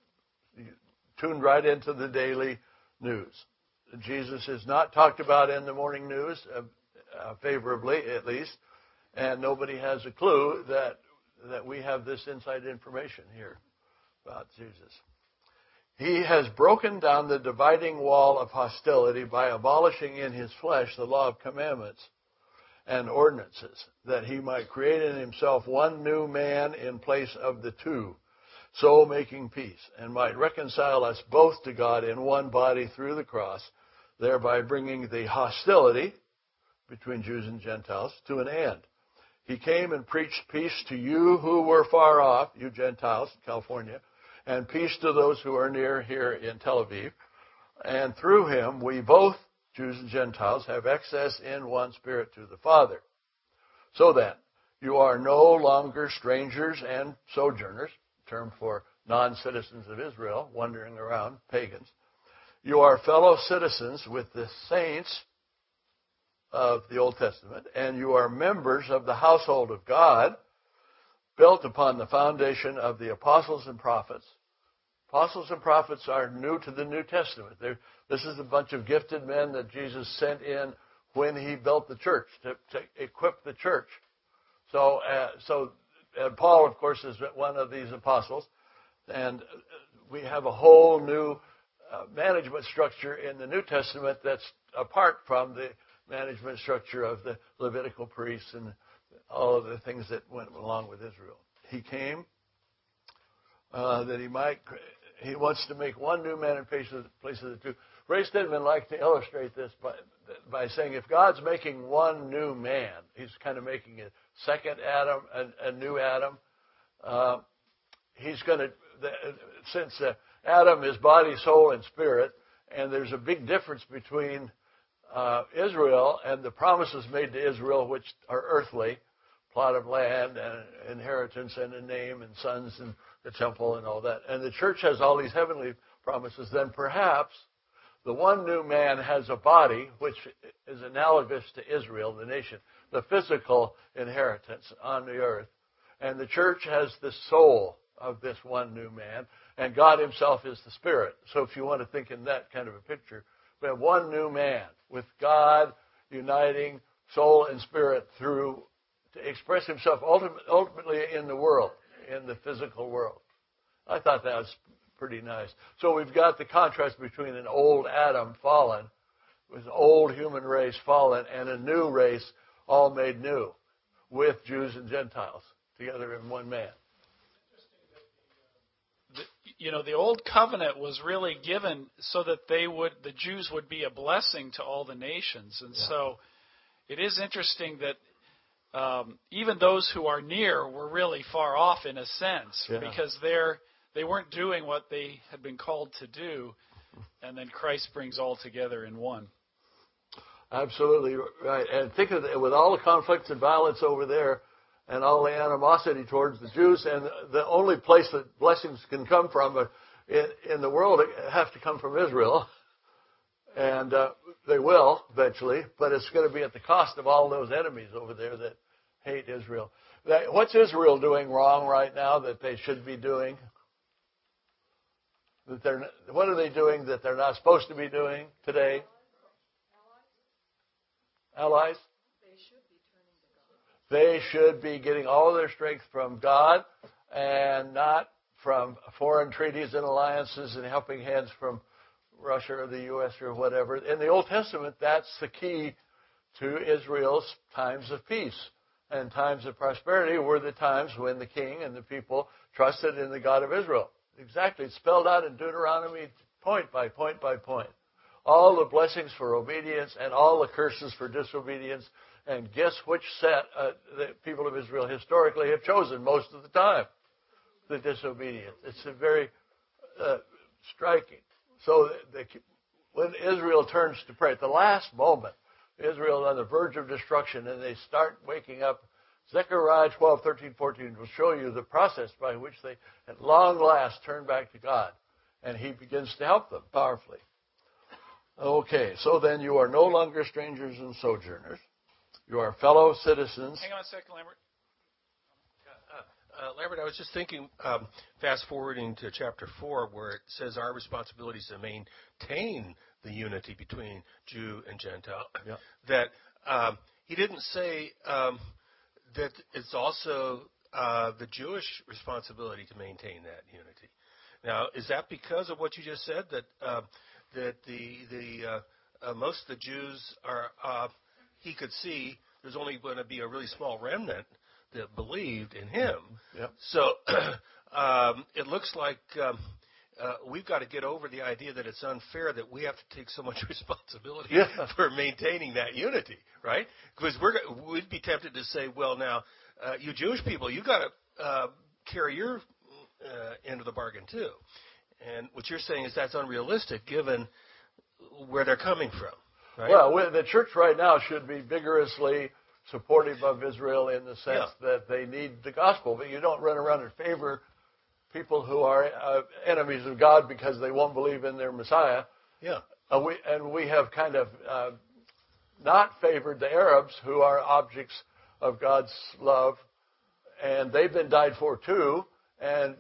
tuned right into the daily news. Jesus is not talked about in the morning news, favorably at least, and nobody has a clue that we have this inside information here about Jesus. He has broken down the dividing wall of hostility by abolishing in his flesh the law of commandments and ordinances, that he might create in himself one new man in place of the two, so making peace, and might reconcile us both to God in one body through the cross, thereby bringing the hostility between Jews and Gentiles to an end. He came and preached peace to you who were far off, you Gentiles, California, and peace to those who are near here in Tel Aviv. And through him, we both, Jews and Gentiles, have access in one Spirit to the Father. So that you are no longer strangers and sojourners, term for non-citizens of Israel, wandering around, pagans. You are fellow citizens with the saints of the Old Testament, and you are members of the household of God, built upon the foundation of the apostles and prophets. Apostles and prophets are new to the New Testament. This is a bunch of gifted men that Jesus sent in when he built the church, to equip the church. So Paul, of course, is one of these apostles, and we have a whole new management structure in the New Testament that's apart from management structure of the Levitical priests and all of the things that went along with Israel. He came that he wants to make one new man in place of the two. Ray Stedman liked to illustrate this by saying if God's making one new man, he's kind of making a second Adam, a new Adam. He's going to, since Adam is body, soul, and spirit, and there's a big difference between Israel and the promises made to Israel, which are earthly, plot of land and inheritance and a name and sons and the temple and all that. And the church has all these heavenly promises. Then perhaps the one new man has a body which is analogous to Israel, the nation, the physical inheritance on the earth. And the church has the soul of this one new man, and God himself is the spirit. So if you want to think in that kind of a picture, we have one new man with God uniting soul and spirit through to express himself ultimately in the world, in the physical world. I thought that was pretty nice. So we've got the contrast between an old Adam fallen, with an old human race fallen, and a new race all made new, with Jews and Gentiles together in one man. The old covenant was really given so that the Jews would be a blessing to all the nations. And so it is interesting that even those who are near were really far off in a sense, because they weren't doing what they had been called to do, and then Christ brings all together in one. Absolutely right. And think of it, with all the conflicts and violence over there, and all the animosity towards the Jews, and the only place that blessings can come from in the world have to come from Israel, and they will eventually, but it's going to be at the cost of all those enemies over there that hate Israel. What's Israel doing wrong right now that they should be doing? What are they doing that they're not supposed to be doing today? Allies? They should be getting all of their strength from God and not from foreign treaties and alliances and helping hands from Russia or the U.S. or whatever. In the Old Testament, that's the key to Israel's times of peace. And times of prosperity were the times when the king and the people trusted in the God of Israel. Exactly. It's spelled out in Deuteronomy point by point by point. All the blessings for obedience and all the curses for disobedience. And guess which set the people of Israel historically have chosen most of the time? The disobedient. It's a very striking. So when Israel turns to pray, at the last moment, Israel is on the verge of destruction, and they start waking up. Zechariah 12, 13, 14 will show you the process by which they, at long last, turn back to God. And he begins to help them powerfully. Okay, so then you are no longer strangers and sojourners. You are fellow citizens. Hang on a second, Lambert. Lambert, I was just thinking, fast forwarding to chapter 4, where it says our responsibility is to maintain the unity between Jew and Gentile. Yep. That he didn't say that it's also the Jewish responsibility to maintain that unity. Now, is that because of what you just said, that most of the Jews are? He could see there's only going to be a really small remnant that believed in him. Yep. So it looks like we've got to get over the idea that it's unfair that we have to take so much responsibility for maintaining that unity, right? Because we'd be tempted to say, well, now, you Jewish people, you've got to carry your end of the bargain too. And what you're saying is that's unrealistic given where they're coming from. Right? Well, the church right now should be vigorously supportive of Israel in the sense that they need the gospel. But you don't run around and favor people who are enemies of God because they won't believe in their Messiah. Yeah. We have kind of not favored the Arabs, who are objects of God's love, and they've been died for too. And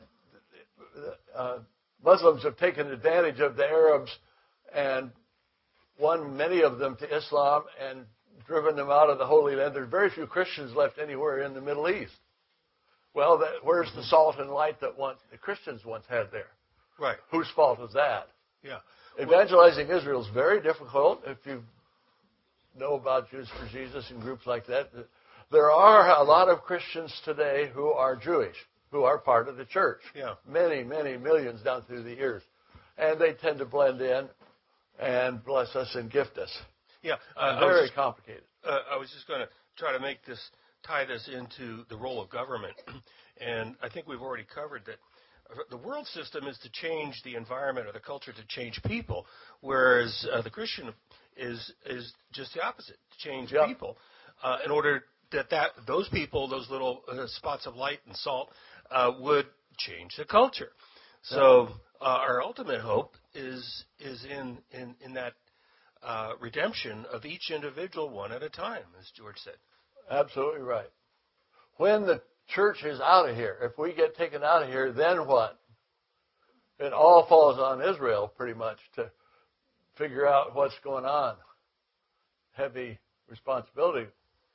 Muslims have taken advantage of the Arabs and won many of them to Islam and driven them out of the Holy Land. There's very few Christians left anywhere in the Middle East. Well, where's the salt and light that the Christians once had there? Right. Whose fault is that? Yeah. Evangelizing Israel is very difficult. If you know about Jews for Jesus and groups like that. There are a lot of Christians today who are Jewish, who are part of the church. Yeah. Many, many millions down through the years. And they tend to blend in and bless us and gift us. Yeah. Very complicated. I was just going to try to tie this into the role of government. And I think we've already covered that the world system is to change the environment or the culture to change people, whereas the Christian is just the opposite, to change people in order that those people, those little spots of light and salt, would change the culture. So our ultimate hope is in that redemption of each individual one at a time, as George said. Absolutely right. When the church is out of here, if we get taken out of here, then what? It all falls on Israel pretty much to figure out what's going on. Heavy responsibility.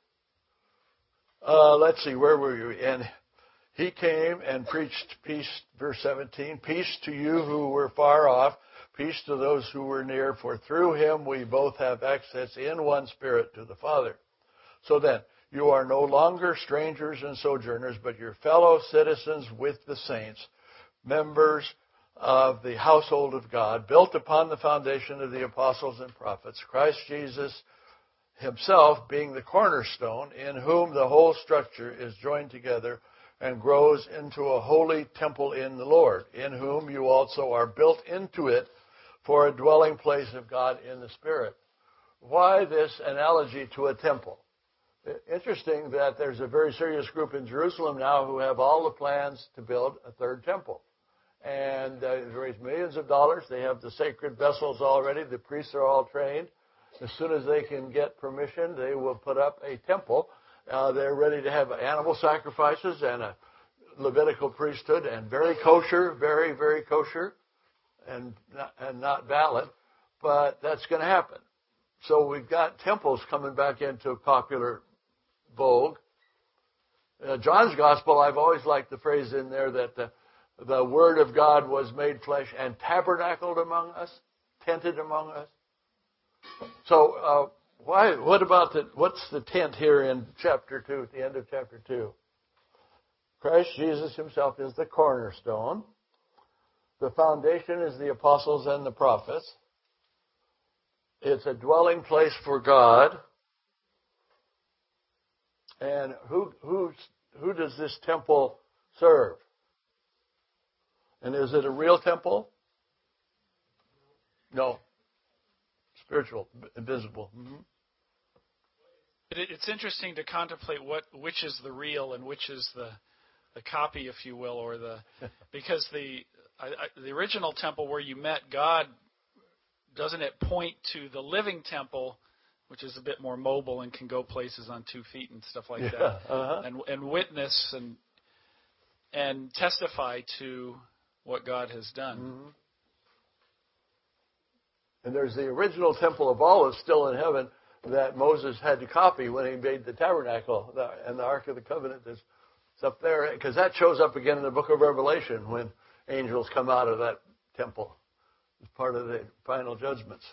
Let's see, where were you? And he came and preached peace, verse 17, peace to you who were far off, peace to those who were near, for through him we both have access in one Spirit to the Father. So then, you are no longer strangers and sojourners, but your fellow citizens with the saints, members of the household of God, built upon the foundation of the apostles and prophets, Christ Jesus himself being the cornerstone, in whom the whole structure is joined together and grows into a holy temple in the Lord, in whom you also are built into it for a dwelling place of God in the Spirit. Why this analogy to a temple? Interesting that there's a very serious group in Jerusalem now who have all the plans to build a third temple. And they've raised millions of dollars. They have the sacred vessels already. The priests are all trained. As soon as they can get permission, they will put up a temple. They're ready to have animal sacrifices and a Levitical priesthood, and very kosher, very, very kosher, and not valid. But that's going to happen. So we've got temples coming back into popular vogue. John's Gospel, I've always liked the phrase in there that the Word of God was made flesh and tabernacled among us, tented among us. So what's the tent here in chapter 2, at the end of chapter 2? Christ Jesus himself is the cornerstone. The foundation is the apostles and the prophets. It's a dwelling place for God. And who does this temple serve? And is it a real temple? No. Spiritual, invisible. Mm-hmm. It's interesting to contemplate which is the real and which is the copy, if you will, or because the original temple where you met God, doesn't it point to the living temple, which is a bit more mobile and can go places on 2 feet and stuff like that, and witness and testify to what God has done. Mm-hmm. And there's the original temple of olives still in heaven that Moses had to copy when he made the tabernacle, and the Ark of the Covenant is up there, because that shows up again in the book of Revelation when angels come out of that temple as part of the final judgments.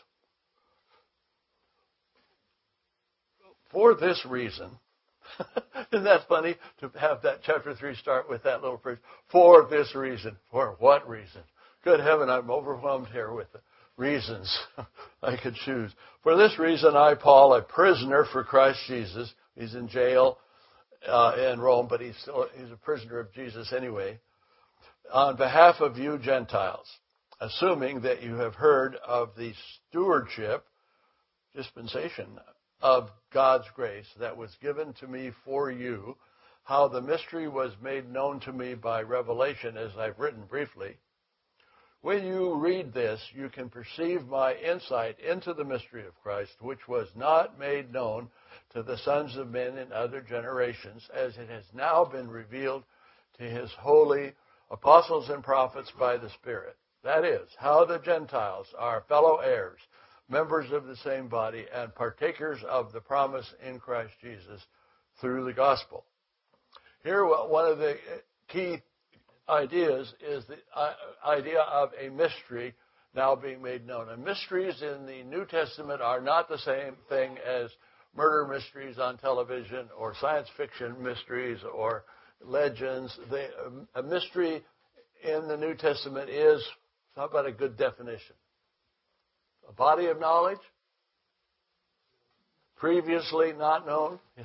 For this reason, isn't that funny to have that chapter 3 start with that little phrase? For this reason. For what reason? Good heaven, I'm overwhelmed here with the reasons I could choose. For this reason, I, Paul, a prisoner for Christ Jesus, he's in jail in Rome, but he's a prisoner of Jesus anyway, on behalf of you Gentiles, assuming that you have heard of the stewardship, dispensation of God's grace that was given to me for you, how the mystery was made known to me by revelation, as I've written briefly. When you read this, you can perceive my insight into the mystery of Christ, which was not made known to the sons of men in other generations, as it has now been revealed to his holy apostles and prophets by the Spirit. That is, how the Gentiles are fellow heirs, members of the same body, and partakers of the promise in Christ Jesus through the gospel. Here, one of the key ideas is the idea of a mystery now being made known. And mysteries in the New Testament are not the same thing as murder mysteries on television or science fiction mysteries or legends. A mystery in the New Testament is, how about a good definition? A body of knowledge, previously not known. Yeah.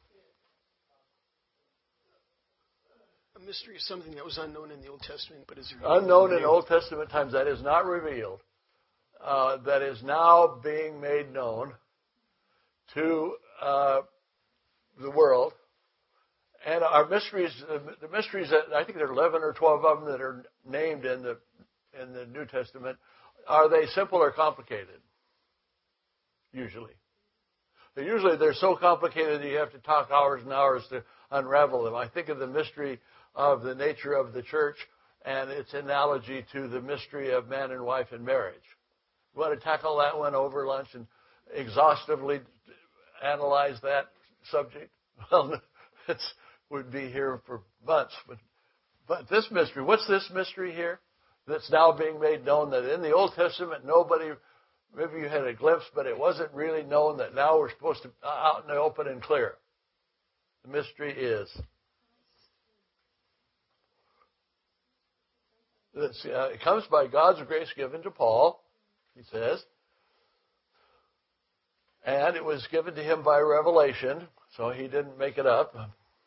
A mystery is something that was unknown in the Old Testament, but is unknown in Old Testament times, that is not revealed, that is now being made known to the world. And our mysteries, the mysteries that I think there are 11 or 12 of them that are named in the New Testament, are they simple or complicated? Usually. They're so complicated that you have to talk hours and hours to unravel them. I think of the mystery of the nature of the church and its analogy to the mystery of man and wife in marriage. You want to tackle that one over lunch and exhaustively analyze that subject? Well, we'd be here for months. But this mystery, what's this mystery here that's now being made known that in the Old Testament nobody, maybe you had a glimpse, but it wasn't really known, that now we're supposed to out in the open and clear? The mystery is, it comes by God's grace given to Paul, he says, and it was given to him by revelation, so he didn't make it up.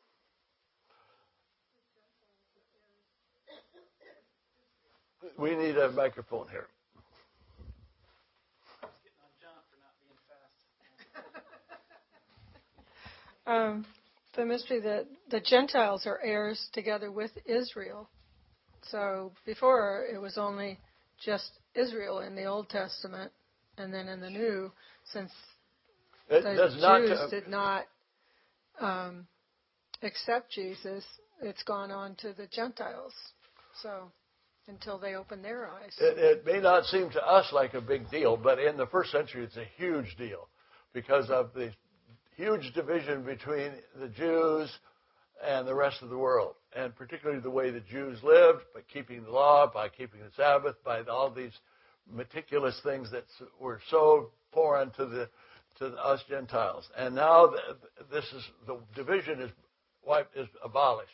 We need a microphone here. The mystery that the Gentiles are heirs together with Israel. So before it was only just Israel in the Old Testament, and then in the New, since the Jews did not accept Jesus, it's gone on to the Gentiles. So until they open their eyes. It may not seem to us like a big deal, but in the first century it's a huge deal because of the huge division between the Jews and the rest of the world, and particularly the way the Jews lived, by keeping the law, by keeping the Sabbath, by all these meticulous things that were so foreign to us Gentiles. And now the division is abolished.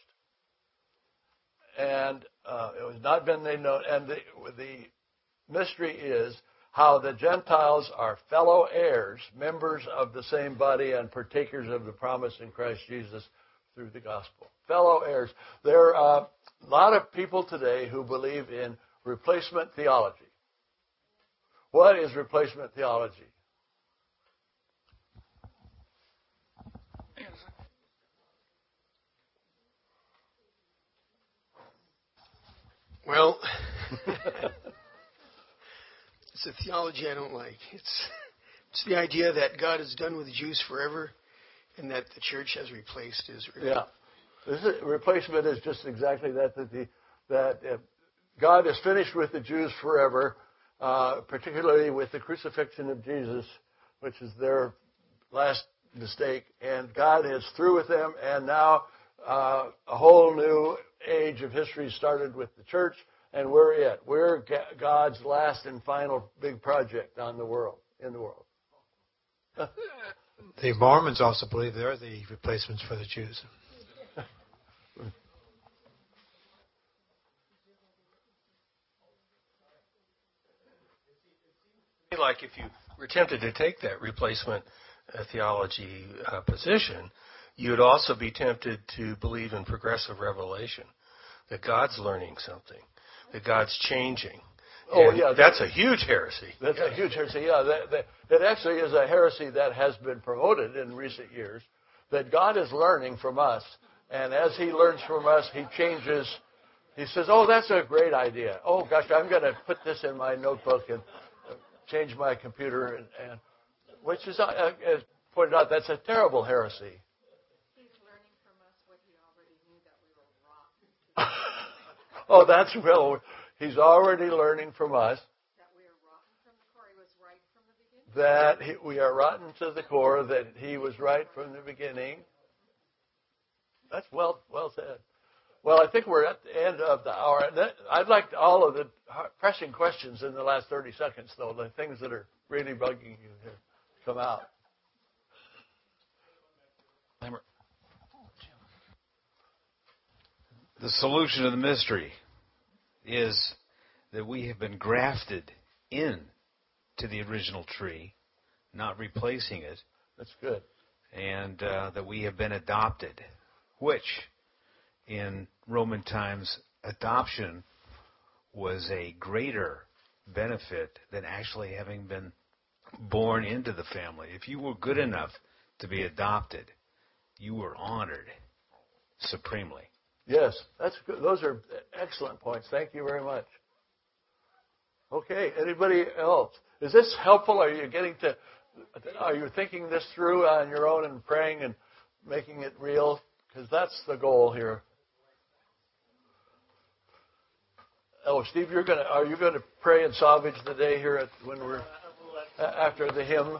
And it has not been made known. And the mystery is how the Gentiles are fellow heirs, members of the same body, and partakers of the promise in Christ Jesus through the gospel. Fellow heirs. There are a lot of people today who believe in replacement theology. What is replacement theology? Well, it's a theology I don't like. It's the idea that God is done with the Jews forever and that the church has replaced Israel. Yeah. Replacement is just exactly that, that God is finished with the Jews forever, particularly with the crucifixion of Jesus, which is their last mistake. And God is through with them, and now a whole new age of history started with the church, and we're it. We're God's last and final big project in the world. The Mormons also believe they're the replacements for the Jews. Like if you were tempted to take that replacement theology position, you'd also be tempted to believe in progressive revelation, that God's learning something, that God's changing. That's a huge heresy. That's a huge heresy, yeah. That actually is a heresy that has been promoted in recent years, that God is learning from us, and as He learns from us, He changes. He says, oh, that's a great idea. Oh, gosh, I'm going to put this in my notebook and change my computer, and which is, as pointed out, that's a terrible heresy. Oh, that's real. He's already learning from us that we are rotten from the core. He was right from the beginning. That we are rotten to the core. That He was right from the beginning. That's well said. Well, I think we're at the end of the hour. I'd like all of the pressing questions in the last 30 seconds, though, the things that are really bugging you to come out. The solution to the mystery is that we have been grafted in to the original tree, not replacing it. That's good. And that we have been adopted, which in Roman times, adoption was a greater benefit than actually having been born into the family. If you were good enough to be adopted, you were honored supremely. Yes, that's good. Those are excellent points. Thank you very much. Okay, anybody else? Is this helpful? Are you thinking this through on your own and praying and making it real? Because that's the goal here. Oh, Steve, are you going to pray and salvage the day here when we're after the hymn?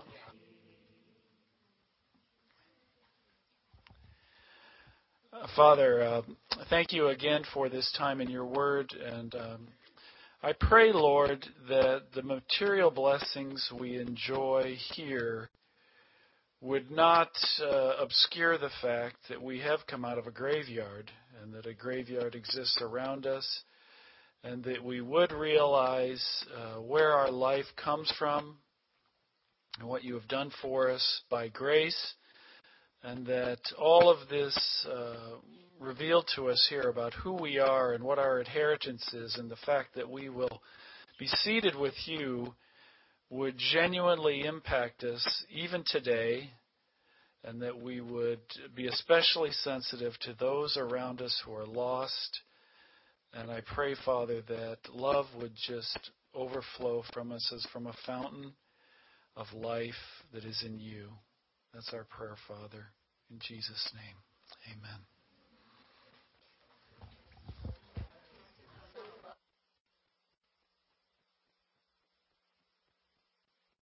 Father, thank you again for this time in your word, and I pray, Lord, that the material blessings we enjoy here would not obscure the fact that we have come out of a graveyard and that a graveyard exists around us, and that we would realize where our life comes from and what you have done for us by grace, and that all of this revealed to us here about who we are and what our inheritance is, and the fact that we will be seated with you would genuinely impact us even today, and that we would be especially sensitive to those around us who are lost. And I pray, Father, that love would just overflow from us as from a fountain of life that is in you. That's our prayer, Father. In Jesus' name, amen.